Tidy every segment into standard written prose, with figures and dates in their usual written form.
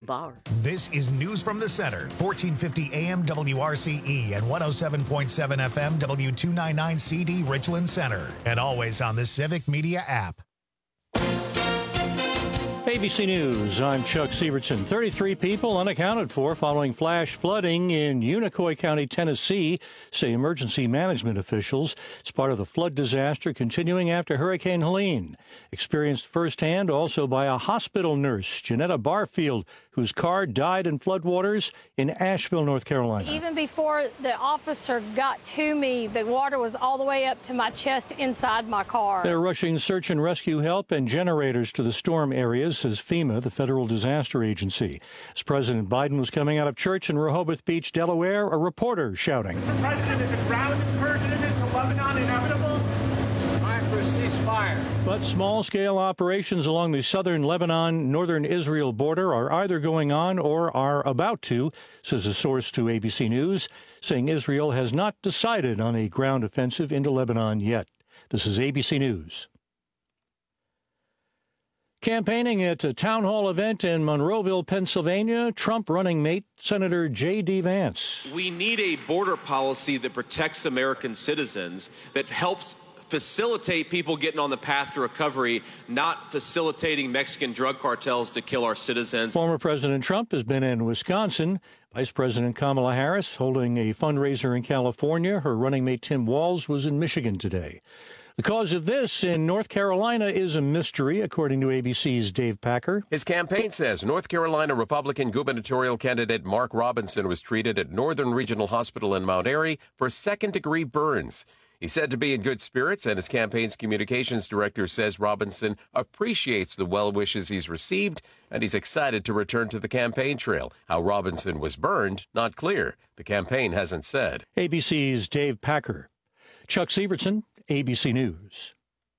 Bar. This is News from the Center, 1450 AM WRCE and 107.7 FM W299 CD Richland Center. And always on the Civic Media app. ABC News, I'm Chuck Sievertson. 33 people unaccounted for following flash flooding in Unicoi County, Tennessee, say emergency management officials. It's part of the flood disaster continuing after Hurricane Helene. Experienced firsthand also by a hospital nurse, Janetta Barfield, whose car died in floodwaters in Asheville, North Carolina. Even before the officer got to me, the water was all the way up to my chest inside my car. They're rushing search and rescue help and generators to the storm areas, says FEMA, the federal disaster agency. As President Biden was coming out of church in Rehoboth Beach, Delaware, a reporter shouting, "Mr. President, is a ground incursion into Lebanon inevitable? Time for a ceasefire." But small-scale operations along the southern Lebanon, northern Israel border are either going on or are about to, says a source to ABC News, saying Israel has not decided on a ground offensive into Lebanon yet. This is ABC News. Campaigning at a town hall event in Monroeville, Pennsylvania, Trump running mate Senator J.D. Vance. We need a border policy that protects American citizens, that helps facilitate people getting on the path to recovery, not facilitating Mexican drug cartels to kill our citizens. Former President Trump has been in Wisconsin. Vice President Kamala Harris holding a fundraiser in California. Her running mate Tim Walz was in Michigan today. The cause of this in North Carolina is a mystery, according to ABC's Dave Packer. His campaign says North Carolina Republican gubernatorial candidate Mark Robinson was treated at Northern Regional Hospital in Mount Airy for second-degree burns. He's said to be in good spirits, and his campaign's communications director says Robinson appreciates the well wishes he's received, and he's excited to return to the campaign trail. How Robinson was burned, not clear. The campaign hasn't said. ABC's Dave Packer. Chuck Sievertson, ABC News.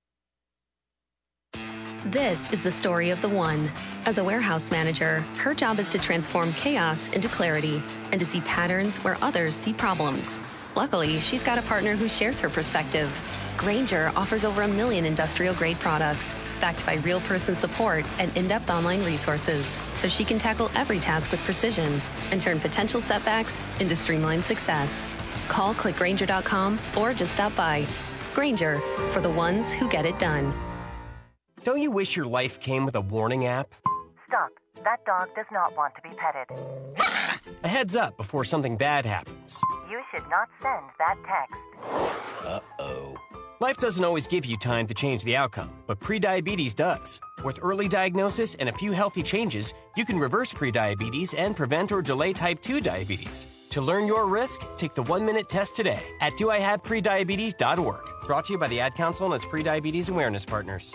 This is the story of the one. As a warehouse manager, her job is to transform chaos into clarity and to see patterns where others see problems. Luckily, she's got a partner who shares her perspective. Grainger offers over 1 million industrial-grade products, backed by real-person support and in-depth online resources, so she can tackle every task with precision and turn potential setbacks into streamlined success. Call clickgrainger.com or just stop by. Grainger, for the ones who get it done. Don't you wish your life came with a warning app? Stop. That dog does not want to be petted. A heads up before something bad happens. You should not send that text. Uh-oh. Life doesn't always give you time to change the outcome, but prediabetes does. With early diagnosis and a few healthy changes, you can reverse prediabetes and prevent or delay type 2 diabetes. To learn your risk, take the 1-minute test today at doihaveprediabetes.org. Brought to you by the Ad Council and its prediabetes awareness partners.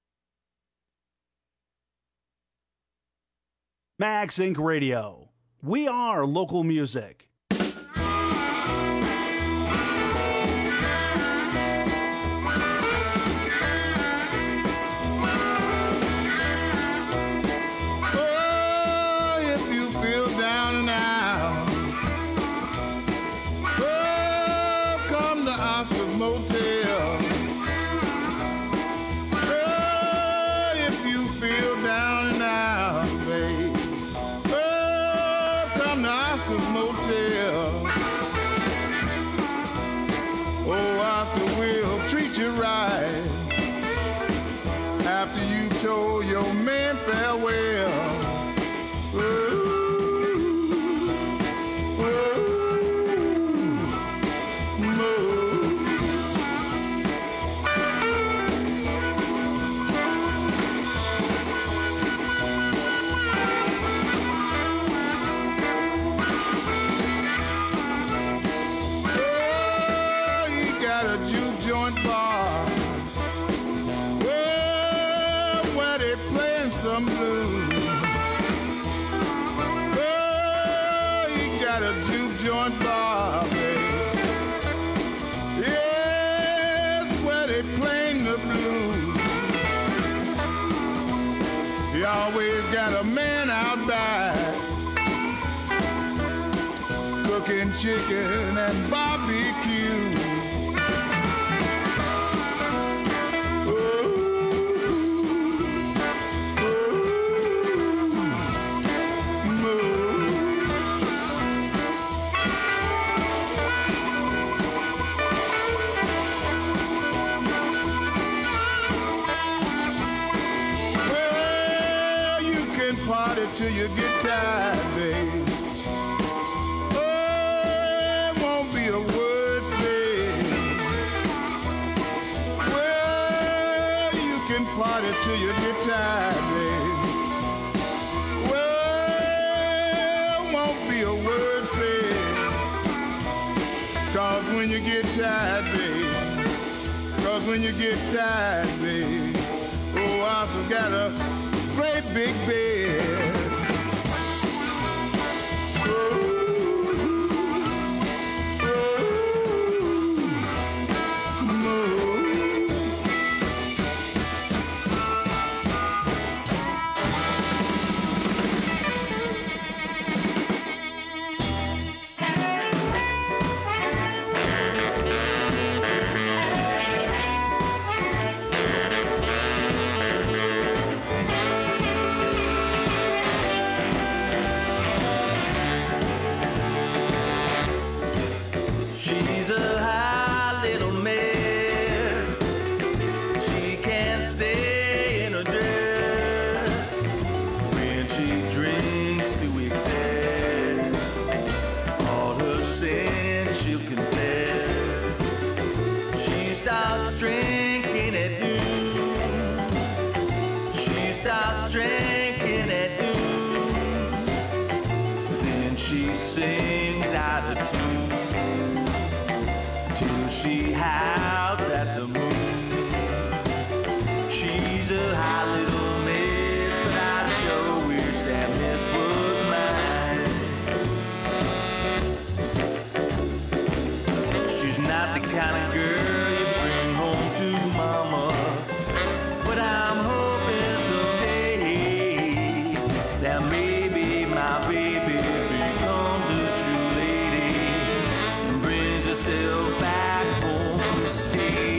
Max Inc. Radio. We are local music. Show your man farewell. You got a juke joint bar. Some blues. Oh, you got a juke joint bar, baby. Yes, where they playing the blues. You always got a man out back cooking chicken and barbecue. till you get tired, babe. Oh, there won't be a word said. Well, you can party till you get tired, babe. Well, won't be a word said. 'Cause when you get tired, babe. 'Cause when you get tired, babe. Oh, I forgot a great big bed. She's a high little mess. She can't stay in her dress. When she drinks to excess, all her sins she'll confess. She starts drinking at noon. She starts drinking at noon. Then she sings out of tune till she howls at the moon. She's a high little miss, but I sure wish that miss was mine. She's not the kind of girl you bring home to mama, but I'm hoping someday that maybe my baby becomes a true lady and brings herself back home to stay.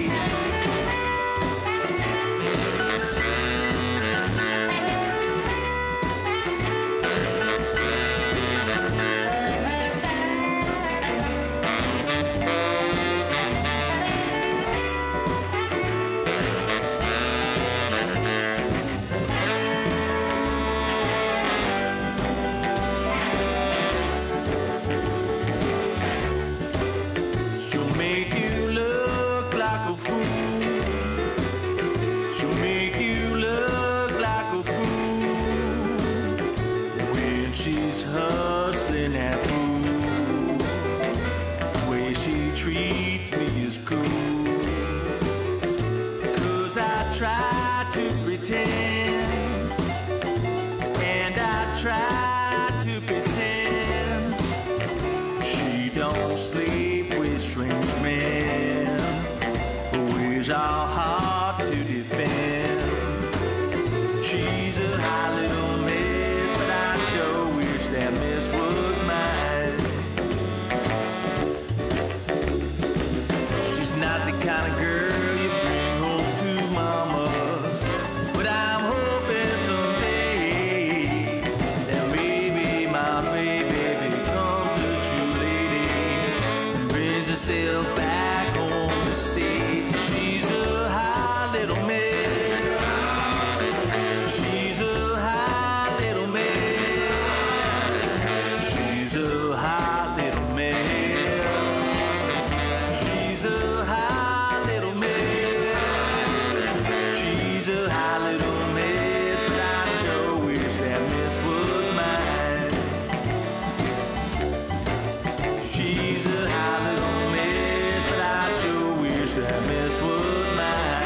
She'll make you look like a fool. She'll make you look like a fool when she's hustling at pool. The way she treats me is cool. 'Cause I try to pretend, and I try to pretend she don't sleep with strange men. Always our hard to defend. She's a high little miss, but I sure wish that miss was mine. She's not the kind of girl you bring home to mama, but I'm hoping someday that maybe my baby becomes a true lady and brings herself back home to stay. She's a high little miss. She's a high little miss. She's a high little miss. She's a high little miss. She's a high little miss, but I sure wish that miss was mine. She's a high little miss, but I sure wish that miss was mine.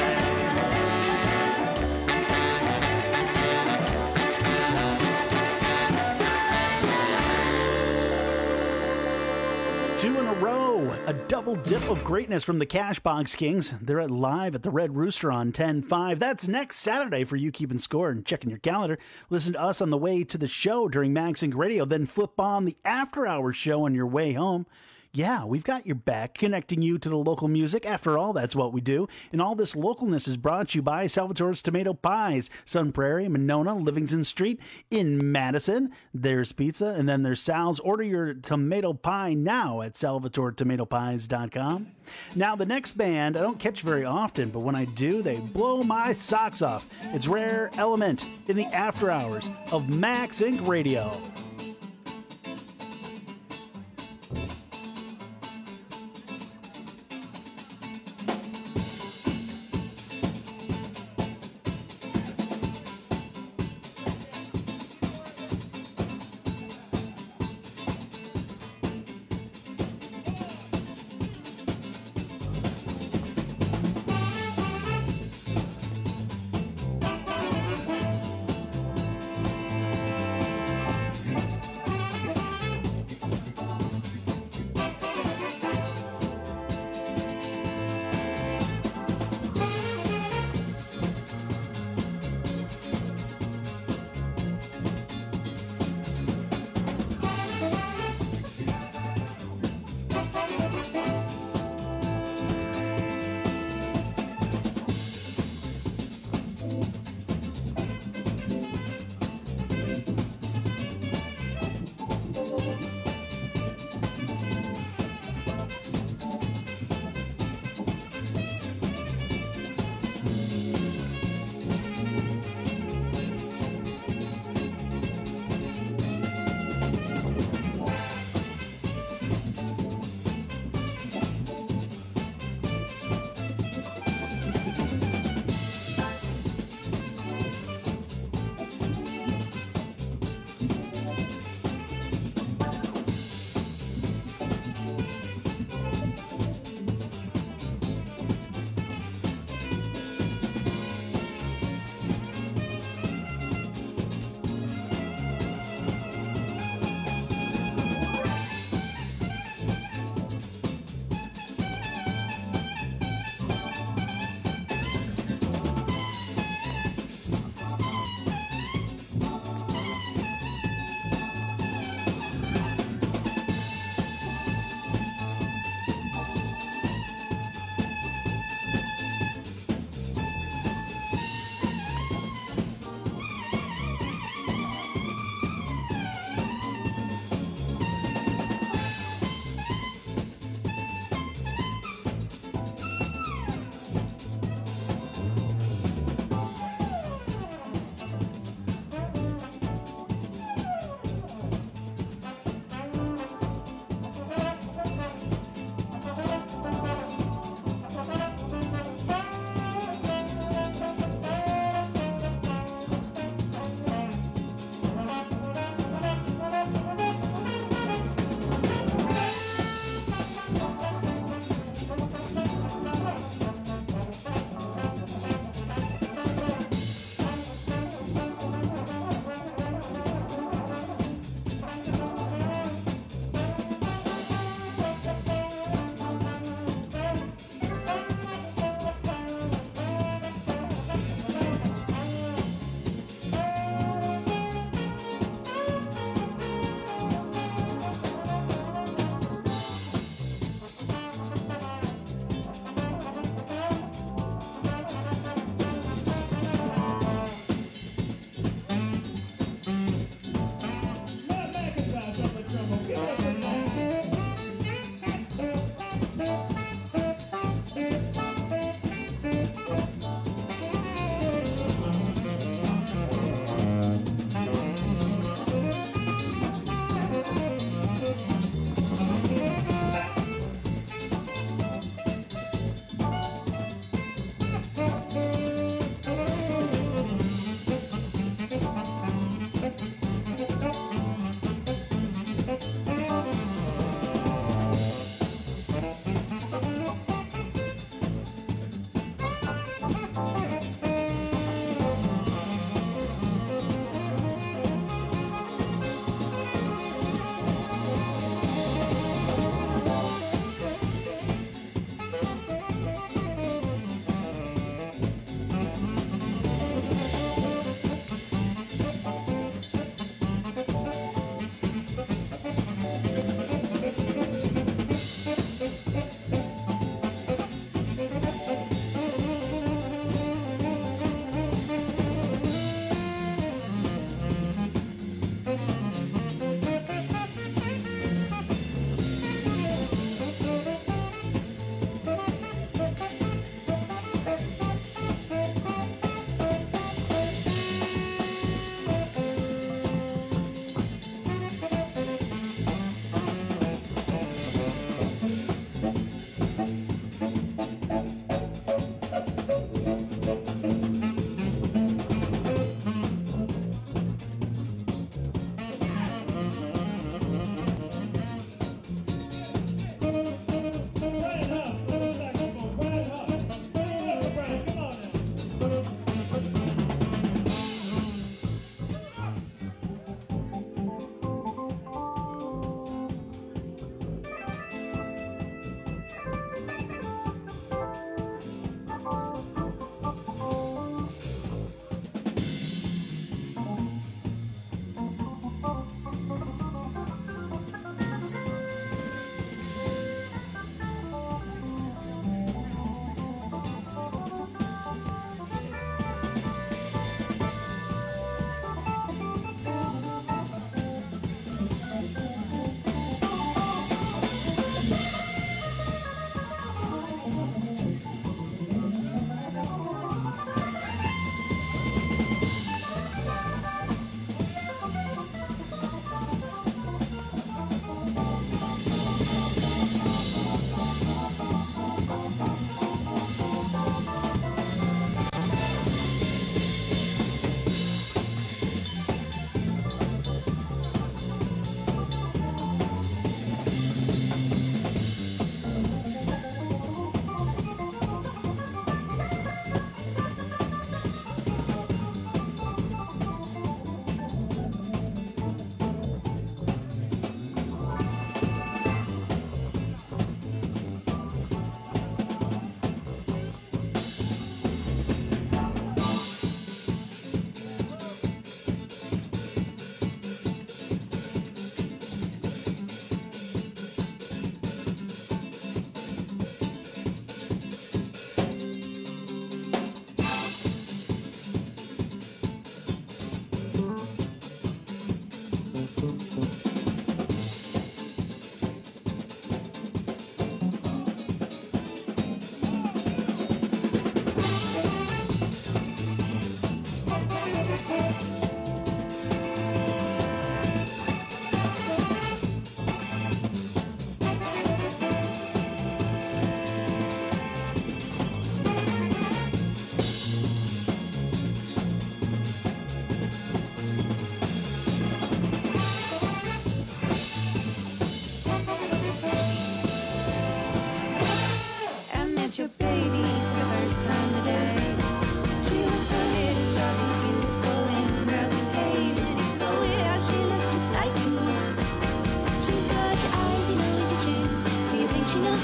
2 in a row, a double dip of greatness from the Cashbox Kings. They're at live at the Red Rooster on 10-5. That's next Saturday for you keeping score and checking your calendar. Listen to us on the way to the show during Max Inc. Radio, then flip on the after-hours show on your way home. Yeah, we've got your back, connecting you to the local music. After all, that's what we do. And all this localness is brought to you by Salvatore's Tomato Pies, Sun Prairie, Monona, Livingston Street in Madison. There's pizza, and then there's Sal's. Order your tomato pie now at salvatoretomatopies.com. Now, the next band I don't catch very often, but when I do, they blow my socks off. It's Rare Element in the after hours of Max Inc. Radio.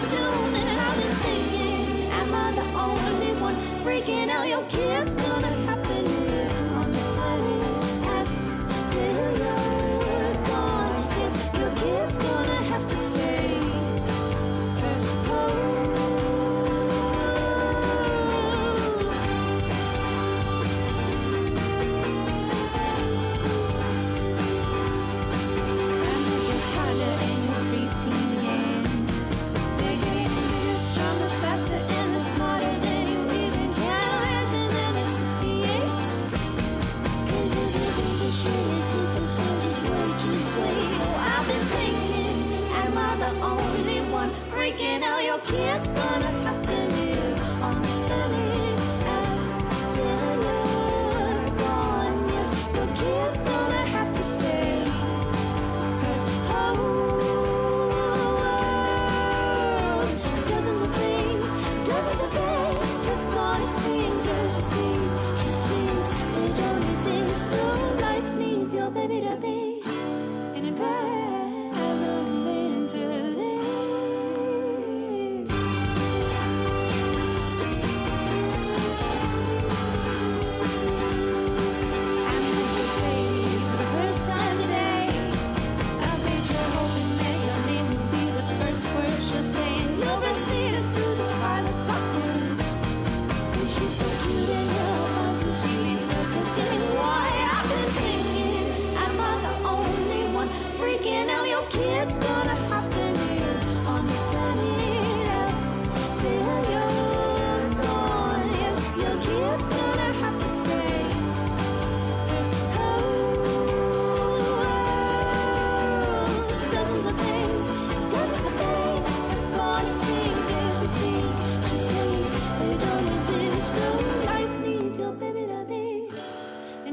afternoon, and I've been thinking, am I the only one freaking out? Your kid's gonna have to live on this planet after you're gone. Yes, your kid's gonna have to say her home. I met your toddler and your preteen again. Bigger, stronger, faster, and they're smarter than you even can imagine them at 68. 'Cause everything you share is you can find just wait. Oh, I've been thinking, am I the only one freaking out? Your kid's gonna have to live on this planet after you're gone. Yes, your kid's gonna have to say her whole world. Dozens of things have gone extinct as we speak. She sleeps, they don't exist. Oh, life needs your baby to be an environment to live. I met your baby for the first time today. I bet you're hoping that your name will be the first word she'll say, and you'll breastfeed her to the 5 o'clock news. And she's so cute and you're all fun till she leaves protesting. Why? I've been thinking, am I the only one freaking out? Your kid's gonna have to live on this planet after you're gone. Yes, your kid's gonna have to say her whole world. Dozens of things have gone extinct as we speak. She sleeps, they don't exist. Oh, life needs your baby to be an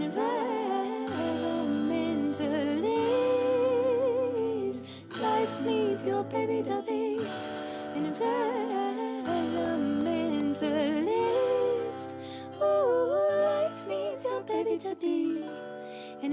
environmentalist. Life needs your baby to be an environmentalist. Ooh, life needs your baby to be an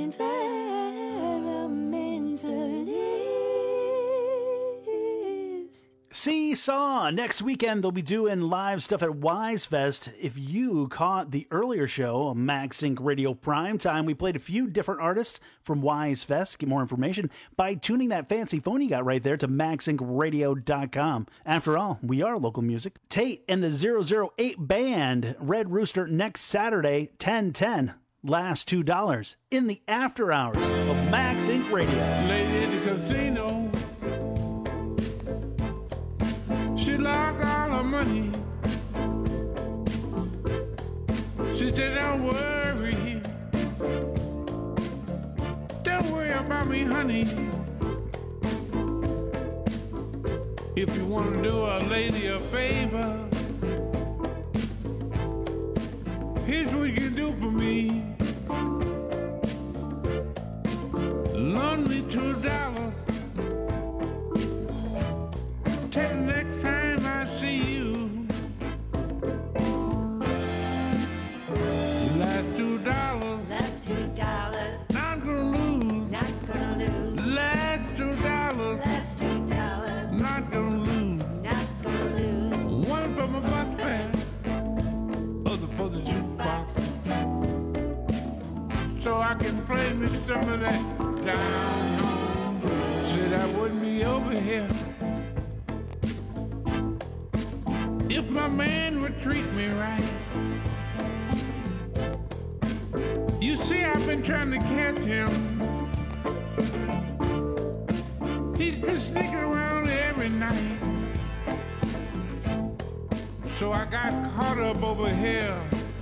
environmentalist. Seesaw. Next weekend, they'll be doing live stuff at Wise Fest. If you caught the earlier show, Max Inc. Radio Primetime, we played a few different artists from Wise Fest. Get more information by tuning that fancy phone you got right there to maxincradio.com. After all, we are local music. Tate and the 008 Band, Red Rooster, next Saturday, 10/10. Last $2 in the after hours of Max Inc. Radio. Lady at the casino, she lost all her money. She said, don't worry about me, honey. If you want to do a lady a favor, here's what you can do for me. Loan me $2. Till the next time I see you. Last $2. Last $2. Not gonna lose. Not gonna lose. Last $2. Last $2. Not gonna lose. Not gonna lose. One for my bus fare, other for the jukebox, so I can play me some of that down home. Said I wouldn't be over here if my man would treat me right. You see, I've been trying to catch him. He's been sneaking around every night. So I got caught up over here.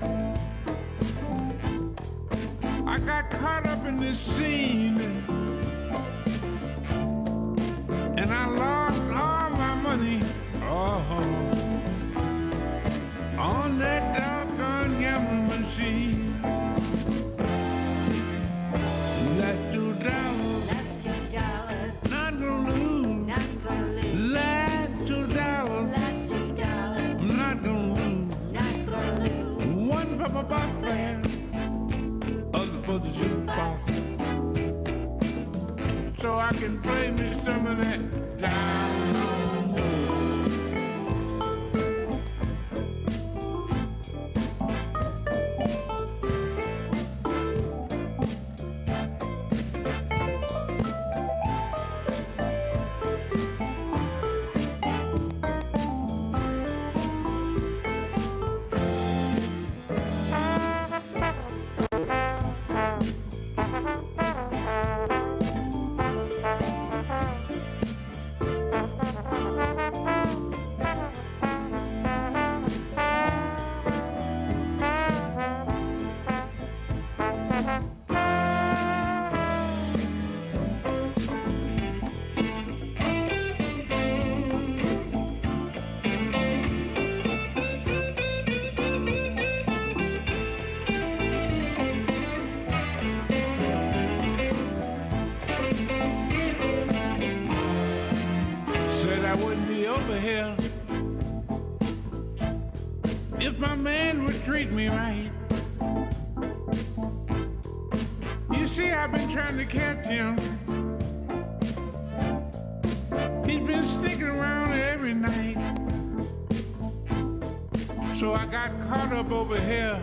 I got caught up in this scene, and I lost all my money on that doggone gambling machine. That's $2. Last $2. Not gonna lose. Not gonna lose. Last $2. Last $2. I'm not gonna lose. Not gonna lose. One for my bus fare, other for the jukebox, so I can play me some of that down home. Said I wouldn't be over here if my man would treat me right. You see, I've been trying to catch him. He's been sticking around every night. So I got caught up over here.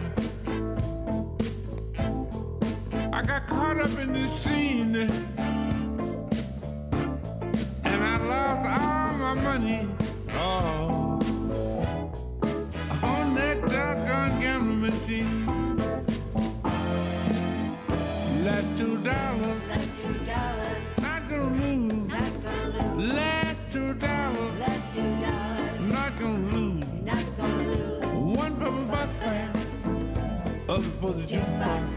I got caught up in this scene. And I lost all my money. Oh, on that doggone gambling machine. Last $2. Last $2. Not gonna lose. Not gonna lose. Last $2. Last $2. Not gonna lose. Not gonna lose. One for my bus fare, other for the jukebox.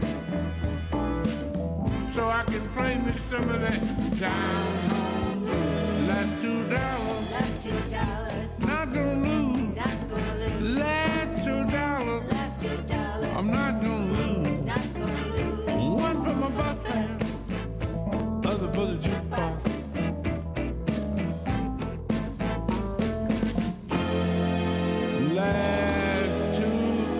So I can play me some of that down home. Last $2. Last $2. Not gonna lose. Not gonna lose. Last $2. Last $2. I'm not gonna lose. Not gonna lose. One for my bus fare, other for the jukebox. Last $2.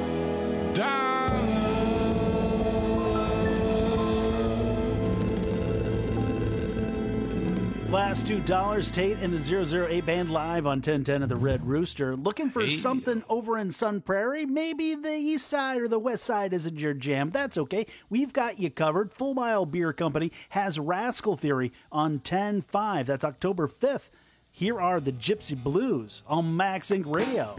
Last $2, Tate and the 008 Band live on 1010 at the Red Rooster. Looking for something over in Sun Prairie? Maybe the east side or the west side isn't your jam. That's okay. We've got you covered. Full Mile Beer Company has Rascal Theory on 10/5. That's October 5th. Here are the Gypsy Blues on Max Inc. Radio.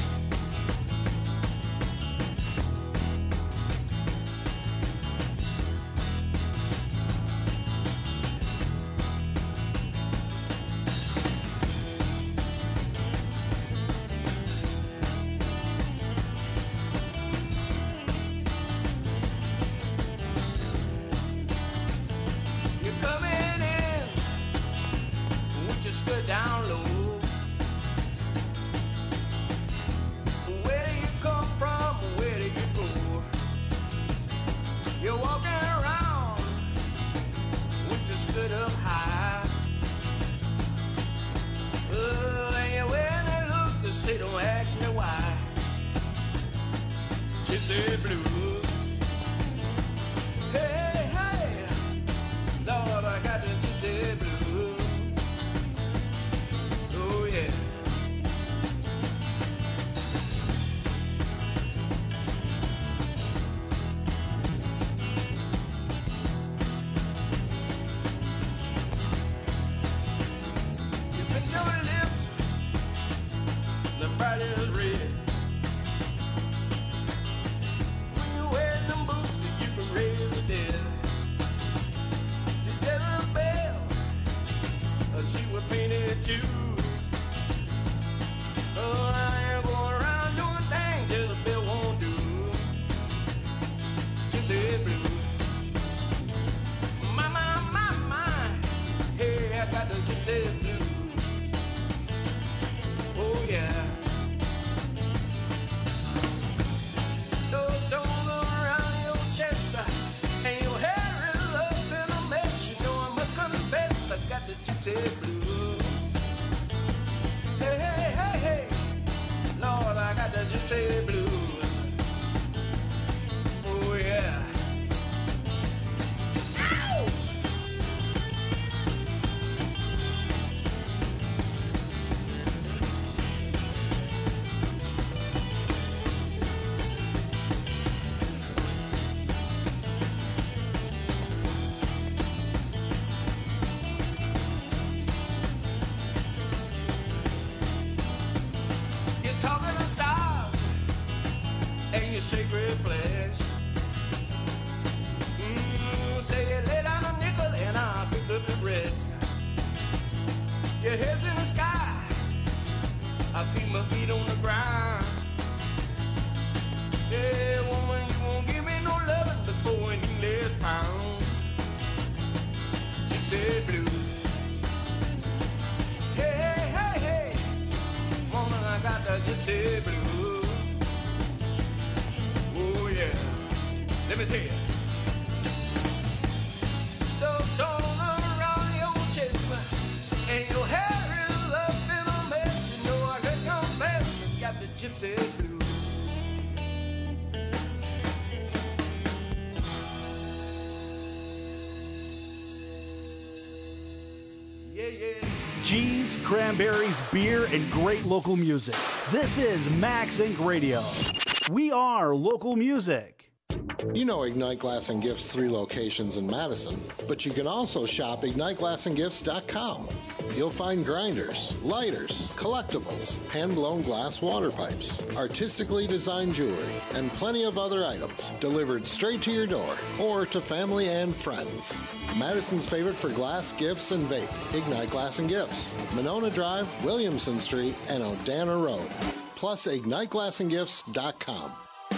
You're coming in with your skirt down low. Where do you come from? Where do you go? You're walking around with your skirt up high. And you're wearing that look to say, don't ask me why. Gypsy blues. Hey, hey, Lord, I got the gypsy blues. Oh, yeah. You bit your lips, the bright as red. When you wear them boots that you can raise the dead. She did a bell, she was painted too. Oh, I ain't going around doing things till the bill won't do. She said blue. My, hey, I got the gypsy blue. Oh, yeah. Those stones around your chest, and your hair is up in a mess. You know I must confess, I got the gypsy blues. Hey, hey, hey, hey, Lord, I got the gypsy blues. Oh, yeah. Ow! You're talking to stars and your sacred flesh. Say you lay down a nickel and I'll pick up the rest. Your head's in the sky, I'll keep my feet on the ground. Yeah, woman, you won't give me no loving before any last pound. Gypsy blues. Hey, hey, hey, hey, woman, I got the gypsy blues. Oh, yeah. Let me tell you. Those stones around Cheese, cranberries, beer, and great local music. This is Max Inc. Radio. We are local music. You know Ignite Glass and Gifts 3 locations in Madison, but you can also shop IgniteGlassandGifts.com. You'll find grinders, lighters, collectibles, hand-blown glass water pipes, artistically designed jewelry, and plenty of other items delivered straight to your door or to family and friends. Madison's favorite for glass, gifts, and vape, Ignite Glass and Gifts, Monona Drive, Williamson Street, and Odana Road. Plus, IgniteGlassandGifts.com.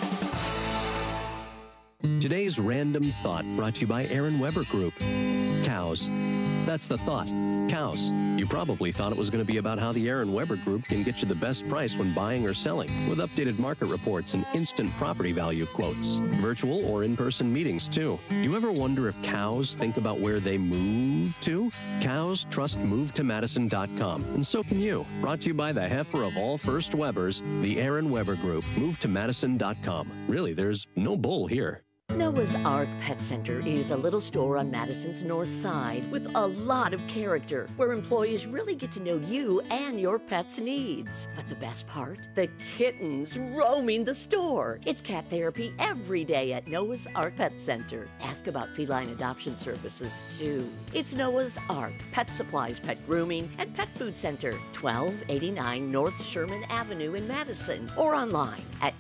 Today's Random Thought brought to you by Aaron Weber Group. Cows. That's the thought. Cows. You probably thought it was going to be about how the Aaron Weber Group can get you the best price when buying or selling, with updated market reports and instant property value quotes. Virtual or in-person meetings, too. You ever wonder if cows think about where they move to? Cows trust MoveToMadison.com, and so can you. Brought to you by the heifer of all First Webers, the Aaron Weber Group. MoveToMadison.com. Really, there's no bull here. Noah's Ark Pet Center is a little store on Madison's north side with a lot of character, where employees really get to know you and your pet's needs. But the best part? The kittens roaming the store. It's cat therapy every day at Noah's Ark Pet Center. Ask about feline adoption services, too. It's Noah's Ark Pet Supplies, Pet Grooming, and Pet Food Center, 1289 North Sherman Avenue in Madison, or online at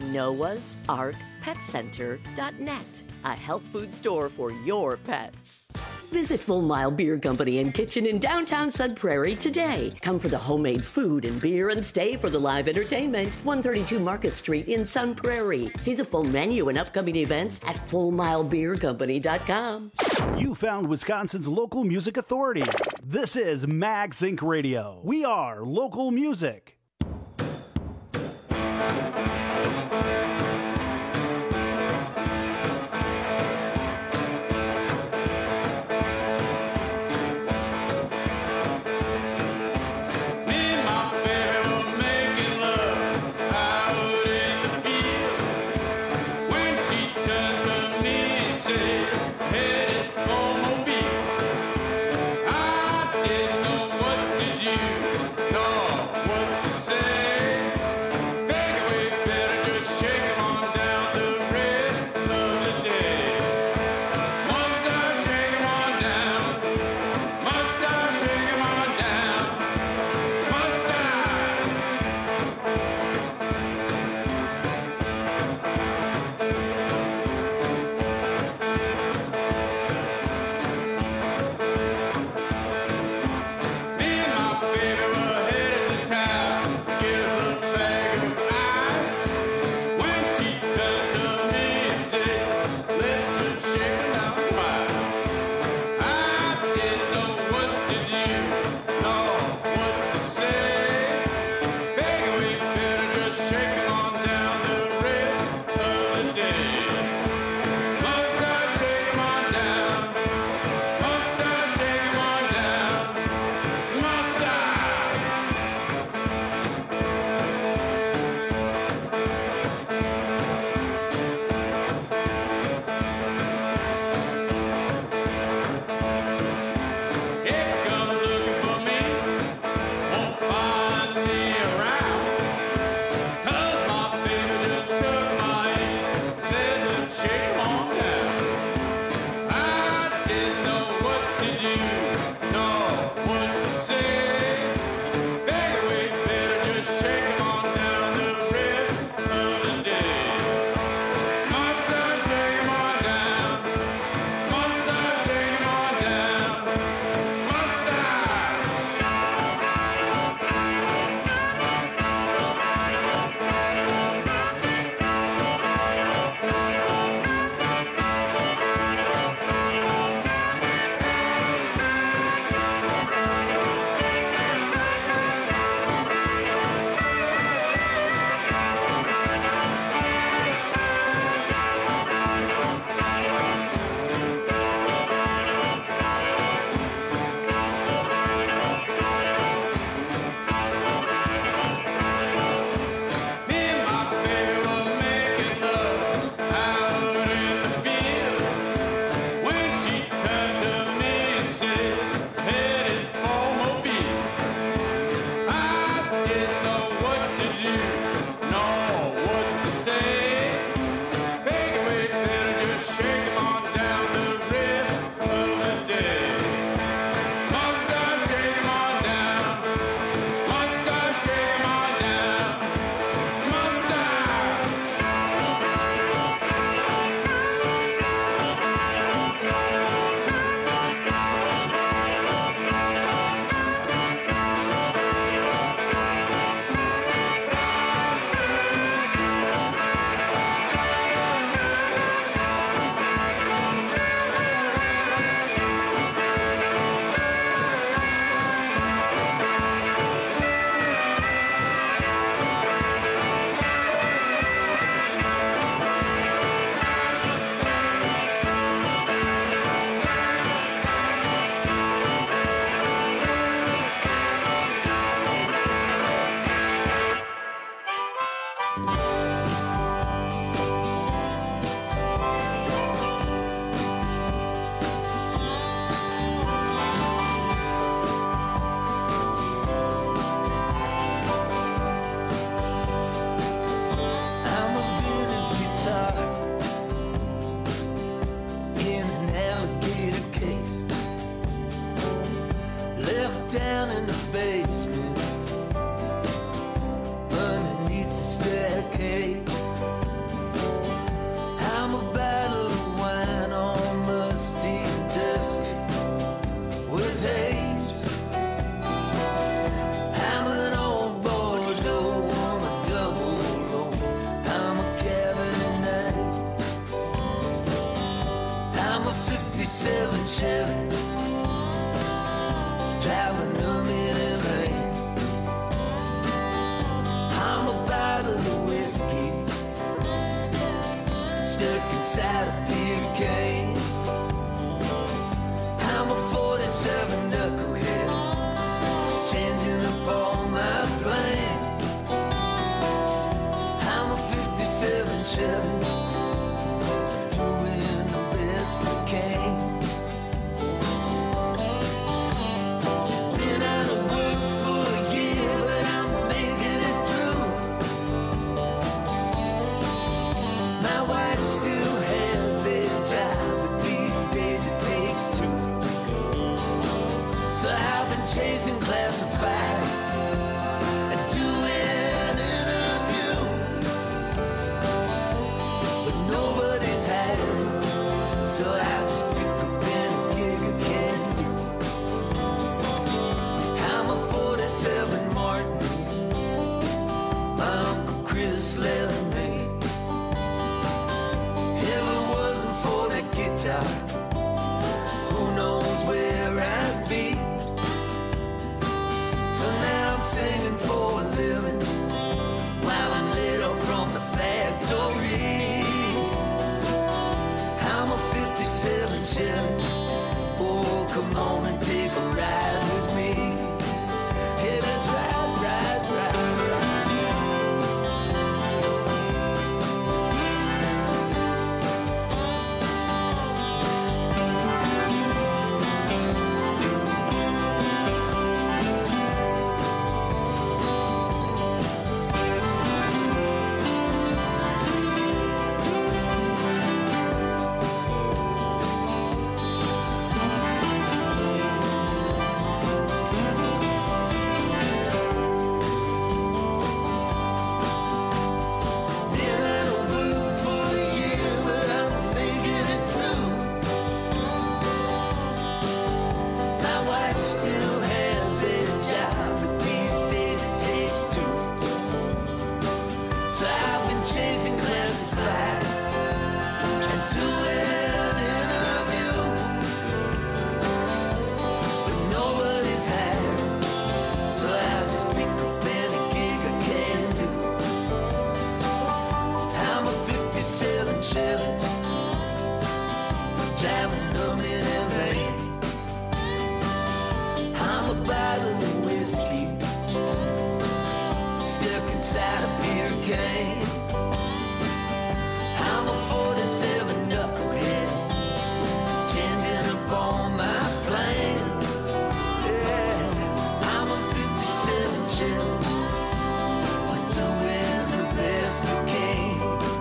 noahsarkpetcenter.net. A health food store for your pets. Visit Full Mile Beer Company and Kitchen in downtown Sun Prairie today. Come for the homemade food and beer and stay for the live entertainment. 132 Market Street in Sun Prairie. See the full menu and upcoming events at FullMileBeerCompany.com. You found Wisconsin's local music authority. This is Max Inc. Radio. We are local music. What to down in the basement, underneath the staircase. I'm a bottle of wine all musty and dusty with haze. I'm an old Bordeaux on a double low. I'm a Cabernet. I'm a 57 Chevy, driving them in the rain. I'm a bottle of whiskey stuck inside a beer can. I'm a 47 knucklehead, changing up all my plans. I'm a 57 Chevy, doing the best I can. Been out of work for a year, but I'm making it through. My wife still has a job, but these days it takes two. So I've been chasing classifieds and doing interviews, but nobody's hiring, so I just pick up any gig I can do. I'm a 47 Martin, my Uncle Chris left me. If it wasn't for that guitar, who knows where I'd be. So now I'm singing for a living while I'm laid off from the factory. I'm a 57 Chevy, oh come on and take a ride with me. Yeah, let's ride, ride, ride, ride. Been out of work for a year, but I'm making it through. My wife still has a job, but these days it takes two. So I've been chasing classifieds and doing interviews, but nobody's hiring, so I'll just pick up any gig I can do. I'm a 57 Chevy, driving them in a van. I'm a bottle of whiskey stuck inside a beer can. I'm a 47 knucklehead, changing up all my plans. Yeah, I'm a 57 Chevy, doing the best I can.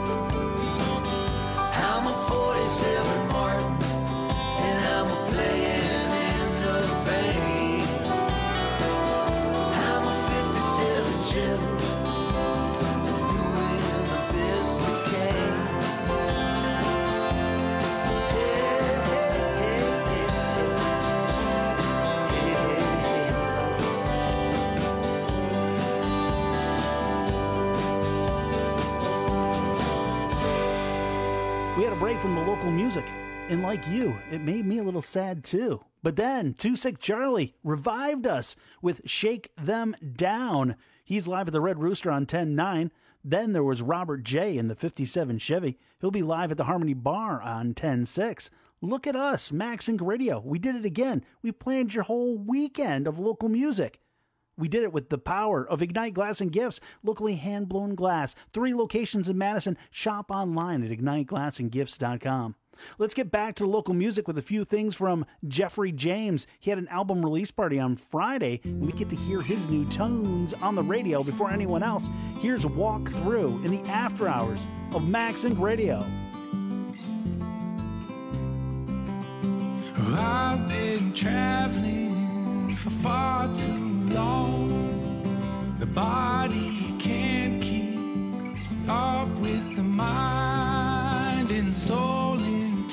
I'm a 47 Martin, and I'm playing in the band. I'm a 57 Chevy, doing the best I can. Hey, hey, hey, hey, hey, hey, hey. We had a break from the local music, and like you, it made me a little sad too. But then, Too Sick Charlie revived us with Shake Them Down. He's live at the Red Rooster on 10-9. Then there was Robert J. in the 57 Chevy. He'll be live at the Harmony Bar on 10-6. Look at us, Max Inc. Radio. We did it again. We planned your whole weekend of local music. We did it with the power of Ignite Glass and Gifts, locally hand-blown glass. 3 locations in Madison. Shop online at IgniteGlassandGifts.com. Let's get back to local music with a few things from Jeffrey James. He had an album release party on Friday, and we get to hear his new tunes on the radio before anyone else. Here's Walk Through in the after hours of Max Inc. Radio. I've been traveling for far too long. The body can't keep up with the mind and soul in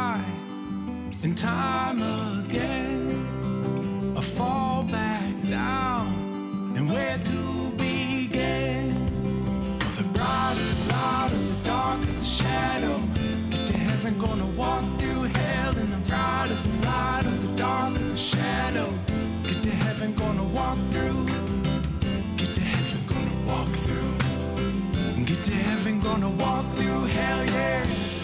time again. I fall back down, and where to begin? With the bright of the light of the dark of the shadow, get to heaven, gonna walk through hell. In the bright of the light of the dark of the shadow, get to heaven, gonna walk through. Get to heaven, gonna walk through. Get to heaven, gonna walk through hell, yeah.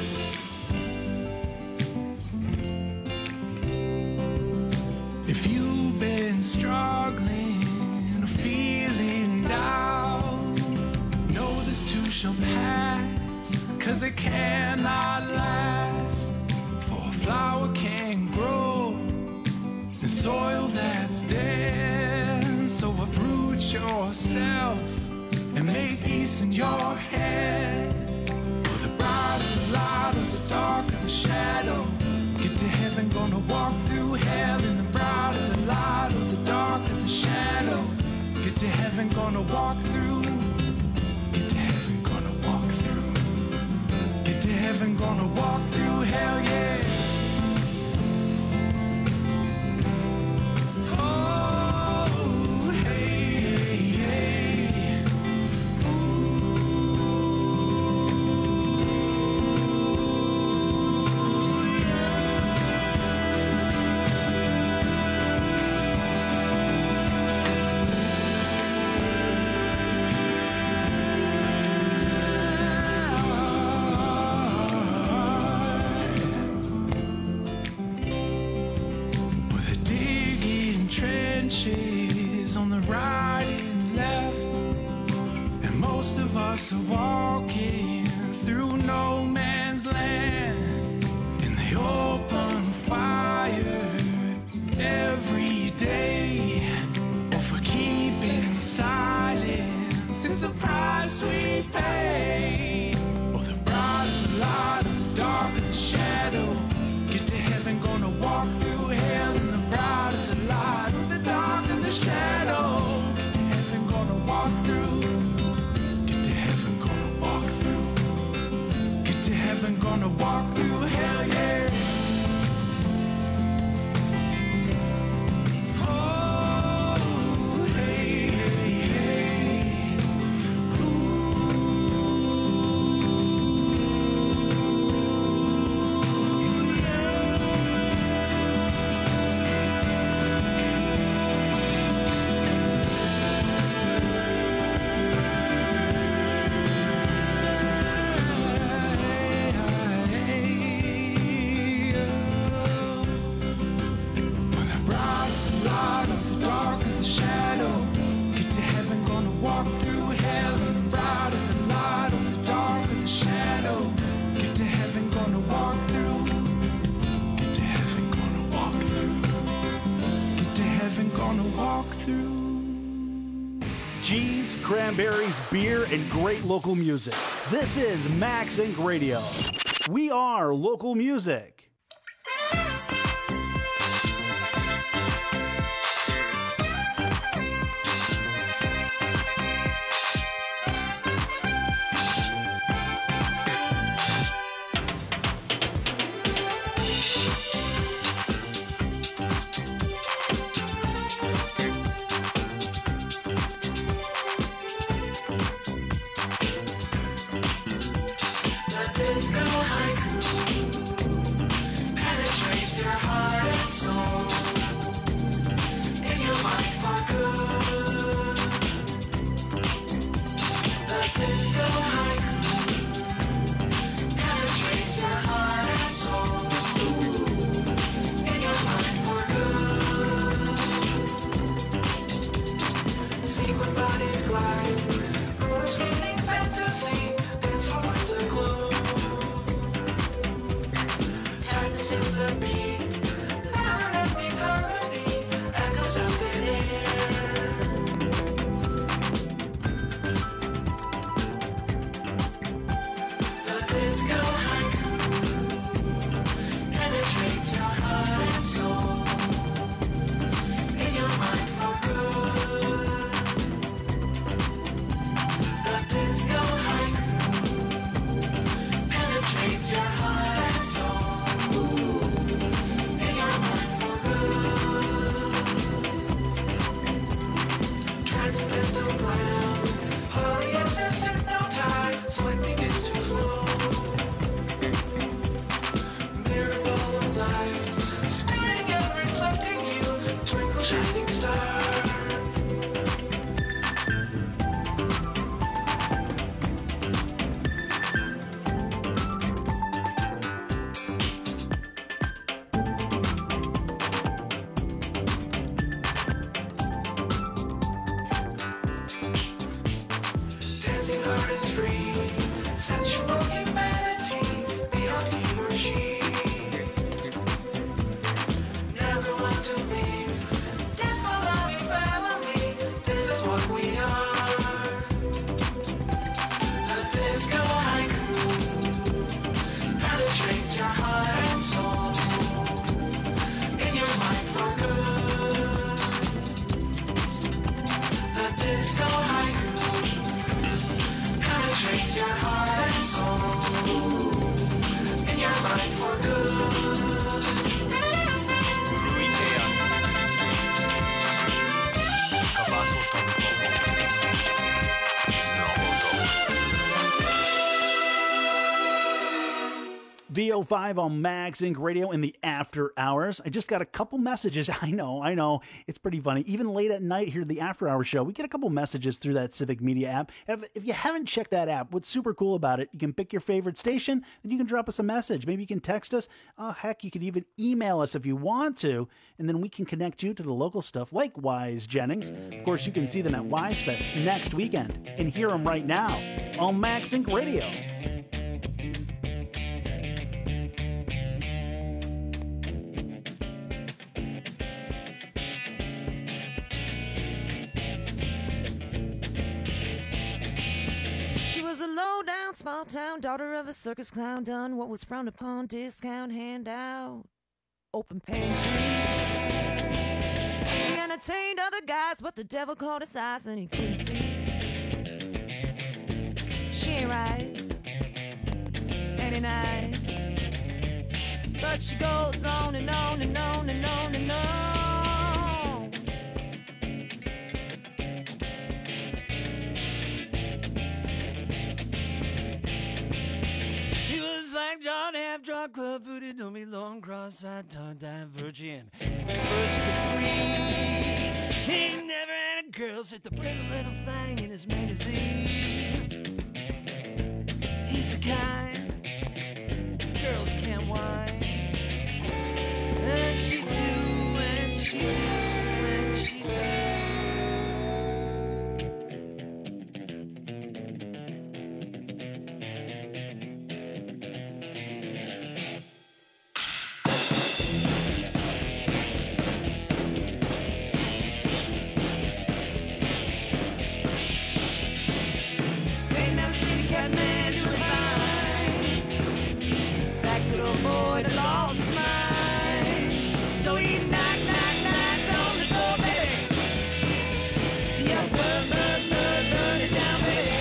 If you've been struggling or feeling down, know this too shall pass, 'cause it cannot last. For a flower can't grow in soil that's dead. So uproot yourself and make peace in your head. For the bright of the light of the dark of the shadow, get to heaven, gonna walk through hell. In the bright of the light of the dark of the shadow, get to heaven, gonna walk through. Get to heaven, gonna walk through. Get to heaven, gonna walk through hell, yeah. Oh, hey, hey. On the right and left, and most of us are walking through no man's land. In the open fire every day, or for keeping silence, it's a price we pay. Oh, the bright of the light of the dark of the shadow, get to heaven, gonna walk through hell. In the bright of the light of the dark of the shadow, get to heaven, gonna walk through. Get to heaven, gonna walk through. Get to heaven, gonna walk through hell, yeah. Oh, hey, hey, hey. G's, cranberries, beer, and great local music. This is Max Inc. Radio. We are local music. Penetrates your heart and soul. In your Transcendental glam. Polyester sit no tight. Sweat begins to flow. Mirror ball of light. Spinning and reflecting you. Twinkle shining star. Dancing heart is free. Sensual humanity. Beyond he or she. Never want to leave. Disco loving family. This is what we are. The disco haiku penetrates your heart and soul. In your mind for good. The disco haiku penetrates your heart and soul. In your mind for good. VO5 on Max Inc. Radio in the after hours. I just got a couple messages. I know. It's pretty funny. Even late at night here at the after hour show, we get a couple messages through that Civic Media app. If you haven't checked that app, what's super cool about it, you can pick your favorite station, and you can drop us a message. Maybe you can text us. Oh, heck, you could even email us if you want to, and then we can connect you to the local stuff like Wise Jennings. Of course, you can see them at Wise Fest next weekend and hear them right now on Max Inc. Radio. She was a low-down, small-town daughter of a circus clown, done what was frowned upon, discount handout, open pantry. She entertained other guys, but the devil caught his eyes and he couldn't see. She ain't right any night, but she goes on and on and on and on and on. He was like John Half Drunk Club Footed, don't be long cross-eyed, tongue divergent. First degree. He never had a girl sit the pretty little thing in his magazine. He's the kind girls can't whine. And she do, and she do, and she do. They never seen a cat man do it fine. That good old boy that lost his mind. So he knocked on the door, baby. Yeah, burn it down,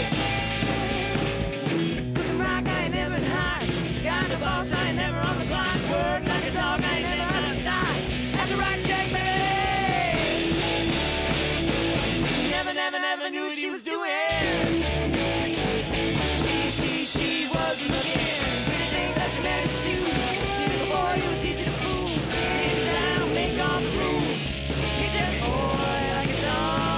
baby. Cooking rock, I ain't never been high. Got the boss, I ain't never on the clock. Work like a dog, I ain't never on the stop. Have the right shake, baby. She never knew what she was doing. She was looking. Pretty thing that she married Stu. She's a boy who was easy to fool. Make it down, make all the rules. Get that boy like a dog.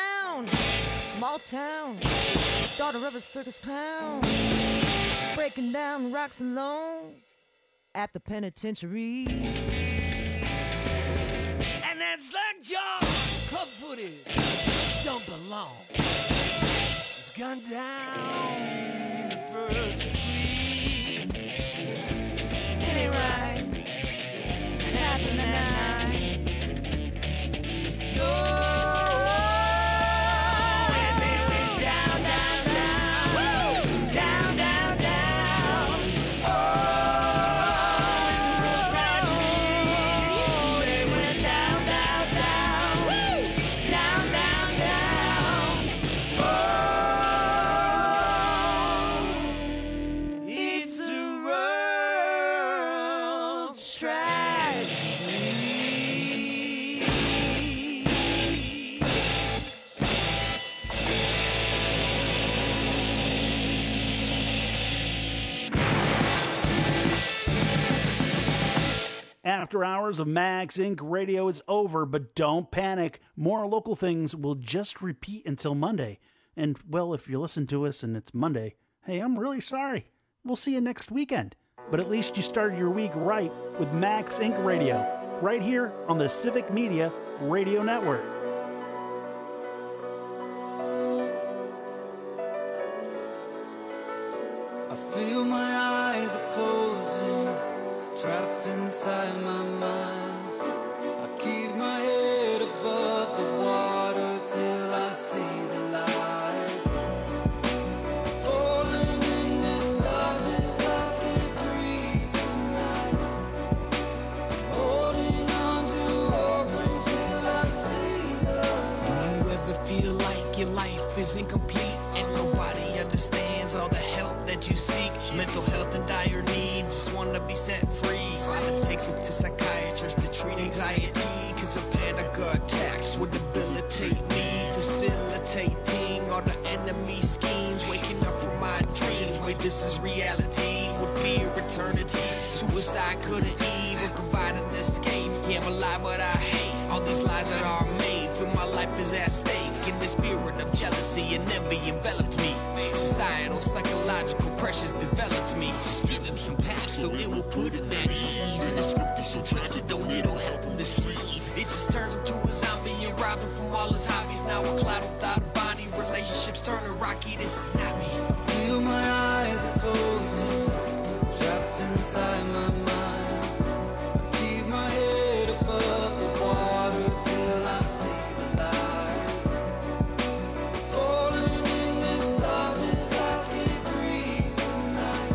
down, small town, daughter of a circus clown, breaking down rocks alone at the penitentiary. And that slack jaw, club-footed, don't belong. It's gone down in the first degree. It ain't right. It happened that night. No. And they went down, down, down. Woo! Down, down, down. Oh, it's a real tragedy. They went down, down, down. Woo! Down, down, down. Oh, it's a world tragedy. After hours of Max Inc. Radio is over, but don't panic. More local things will just repeat until Monday. And, well, if you listen to us and it's Monday, hey, I'm really sorry. We'll see you next weekend. But at least you started your week right with Max Inc. Radio, right here on the Civic Media Radio Network. I feel my eyes are closing, trapped inside my mind. I keep my head above the water till I see the light. Falling in this darkness, I can't breathe tonight. Holding on to hope until I see the light. Do you ever feel like your life is incomplete and nobody understands all the help that you seek? Mental health in dire need, just wanna be set free. Father takes it to psychiatrists to treat anxiety, cause a panic attacks would debilitate me. Facilitating all the enemy schemes, waking up from my dreams. Wait, this is reality, would fear eternity. Suicide couldn't even provide an escape. Yeah, I'm alive, but I hate all these lies that are made. Feel my life is at stake, in the spirit of jealousy and envy enveloped me. Societal, psychological pressures developed me. Just give him some packs so it will put him at ease. And the script is so tragic, don't it'll help him to sleep. It just turns him to a zombie and rob him from all his hobbies. Now a cloud without a body, relationships turning rocky. This is not me. I feel my eyes are closing, trapped inside my mind. I keep my head above the water till I see the light. Falling in this darkness, I can't breathe tonight.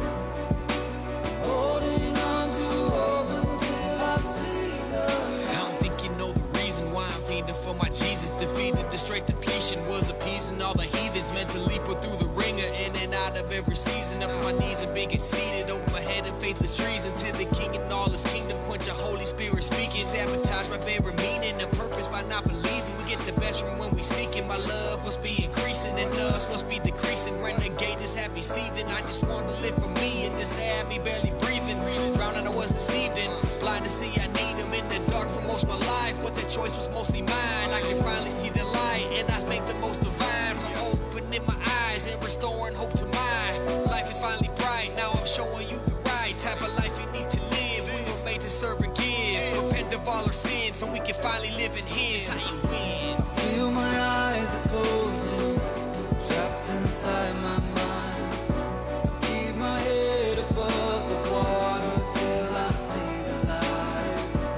Holding on to hope until I see the light. I don't think you know the reason why I'm fiending for my Jesus. Defeated the straight depletion, was appeasing all the heathens. Meant to leap her through the ringer, in and out of every season. Up to my knees and being conceited, over my head in faithless treason. To the king and all his kingdom, quench a Holy Spirit speaking. Sabotage my very meaning and purpose by not believing. We get the best from when we seek it. My love must be increasing and us must be decreasing. Renegade is happy seething. I just want to live for me in this abbey, barely breathing. Drowning, I was deceived in. Blind to see I need him in the dark for most of my life. But the choice was mostly mine. I can finally see the light, and I thank the most divine for opening my eyes and restoring hope to mine. Life is finally bright. Now I'm showing you the right type of life you need to live. We were made to serve and give. Repent of all our sins so we can finally live in his. How you win. I feel my eyes are closing, trapped inside my mind. I keep my head above the water till I see the light.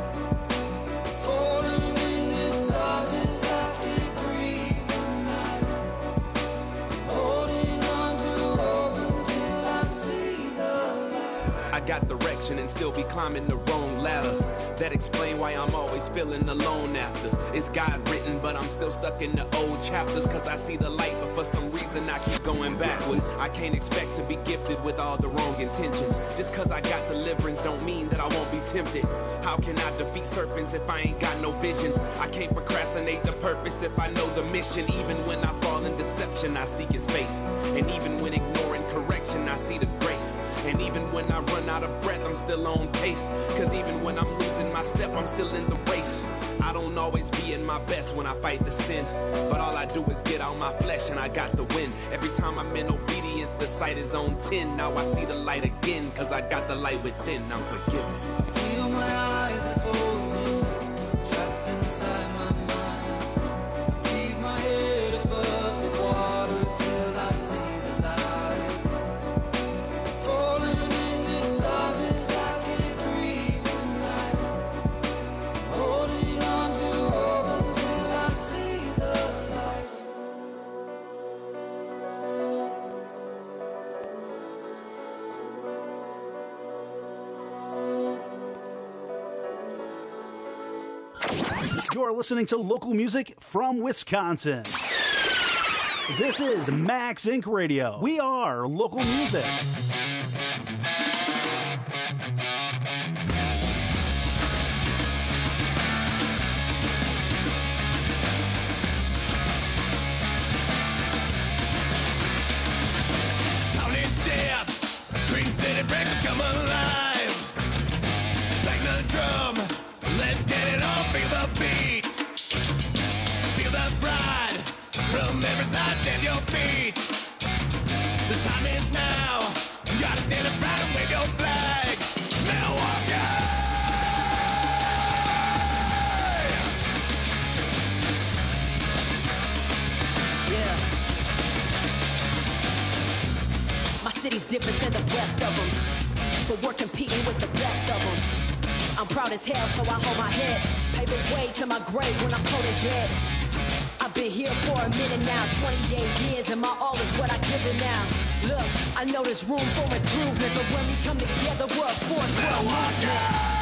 Falling in this darkness, I can't breathe tonight. Holding on to hope until I see the light. I got direction and still be climbing the wrong ladder. That explain why I'm always feeling alone after. It's God written, but I'm still stuck in the old chapters. Cause I see the light, but for some reason I keep going backwards. I can't expect to be gifted with all the wrong intentions. Just cause I got deliverance don't mean that I won't be tempted. How can I defeat serpents if I ain't got no vision? I can't procrastinate the purpose if I know the mission. Even when I fall in deception, I seek his face. And even when ignoring correction, I see the grace. And even when I run out of breath, I'm still on pace. Cause even when I'm losing my step, I'm still in the race. I don't always be in my best when I fight the sin, but all I do is get out my flesh and I got the win. Every time I'm in obedience, the sight is on 10. Now I see the light again, cause I got the light within. I'm forgiven. Feel my eyes are closing, trapped inside my mind. Keep my head above the water till I see the light. Falling in this darkness, I can't breathe tonight. Holding on to hope until I see the light. You're listening to local music from Wisconsin. This is Max Inc. Radio. We are local music. Pounding steps, Green City breaks have come alive. Bang the drum, let's get it on, feel the beat. Feel the pride, from every side, stand your feet. The time is now, you gotta stand up proud and wave your flag. Milwaukee! Yeah. My city's different than the rest of them, but we're competing with the best of them. I'm proud as hell, so I hold my head. Pave the way to my grave when I'm cold and dead. I've been here for a minute now, 28 years, and my all is what I give it now. Look, I know there's room for improvement, but when we come together, we're a force for a movement.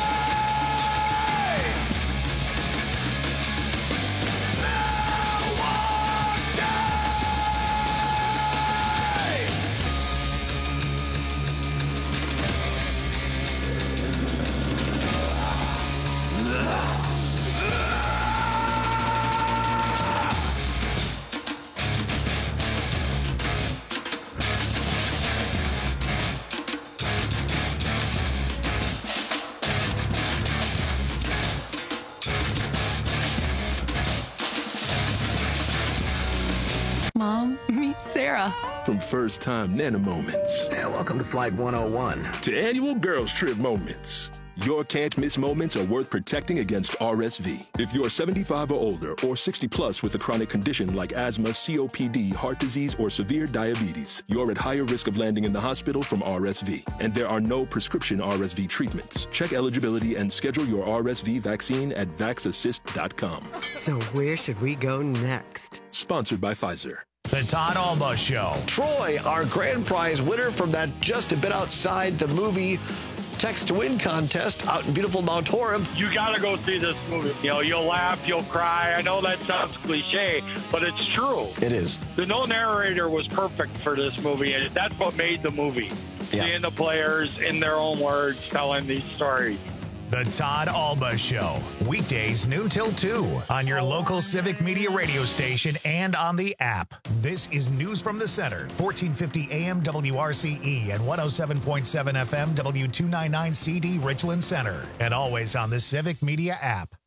Mom, meet Sarah. From First Time Nana Moments. And welcome to Flight 101. To Annual Girls Trip Moments. Your can't miss moments are worth protecting against RSV. If you're 75 or older or 60 plus with a chronic condition like asthma, COPD, heart disease, or severe diabetes, you're at higher risk of landing in the hospital from RSV. And there are no prescription RSV treatments. Check eligibility and schedule your RSV vaccine at vaxassist.com. So where should we go next? Sponsored by Pfizer. The Todd Alba Show. Troy, our grand prize winner from that Just a Bit Outside the Movie Text to Win contest out in beautiful Mount Horeb. You got to go see this movie. You know, you'll laugh, you'll cry. I know that sounds cliche, but it's true. It is. The no narrator was perfect for this movie, and that's what made the movie. Yeah. Seeing the players in their own words telling these stories. The Todd Alba Show. Weekdays noon till 2 on your local Civic Media radio station and on the app. This is News from the Center, 1450 AM WRCE and 107.7 FM W299 CD Richland Center. And always on the Civic Media app.